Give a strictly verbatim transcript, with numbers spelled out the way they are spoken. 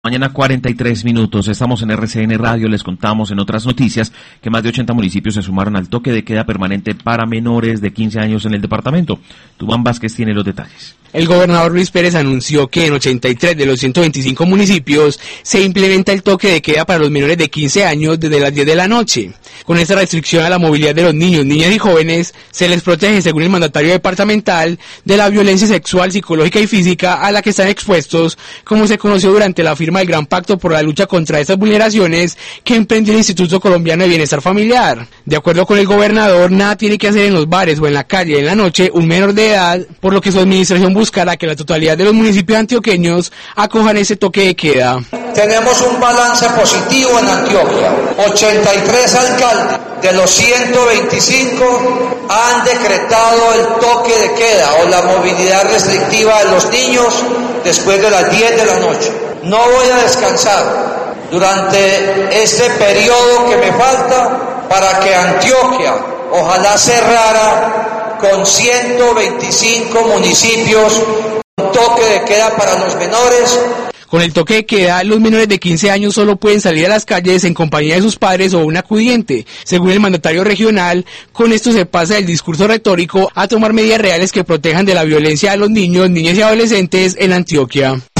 Mañana cuarenta y tres minutos, estamos en R C N Radio, les contamos en otras noticias que más de ochenta municipios se sumaron al toque de queda permanente para menores de quince años en el departamento. Tubán Vázquez tiene los detalles. El gobernador Luis Pérez anunció que en ochenta y tres de los ciento veinticinco municipios se implementa el toque de queda para los menores de quince años desde las diez de la noche. Con esta restricción a la movilidad de los niños, niñas y jóvenes, se les protege, según el mandatario departamental, de la violencia sexual, psicológica y física a la que están expuestos, como se conoció durante la firma del Gran Pacto por la lucha contra estas vulneraciones que emprendió el Instituto Colombiano de Bienestar Familiar. De acuerdo con el gobernador, nada tiene que hacer en los bares o en la calle en la noche un menor de edad, por lo que su administración buscará que la totalidad de los municipios antioqueños acojan ese toque de queda. Tenemos un balance positivo en Antioquia. ochenta y tres alcaldes de los ciento veinticinco han decretado el toque de queda o la movilidad restrictiva de los niños después de las diez de la noche. No voy a descansar durante este periodo que me falta para que Antioquia ojalá cerrara con ciento veinticinco municipios un toque de queda para los menores. Con el toque de queda, los menores de quince años solo pueden salir a las calles en compañía de sus padres o un acudiente. Según el mandatario regional, con esto se pasa del discurso retórico a tomar medidas reales que protejan de la violencia a los niños, niñas y adolescentes en Antioquia.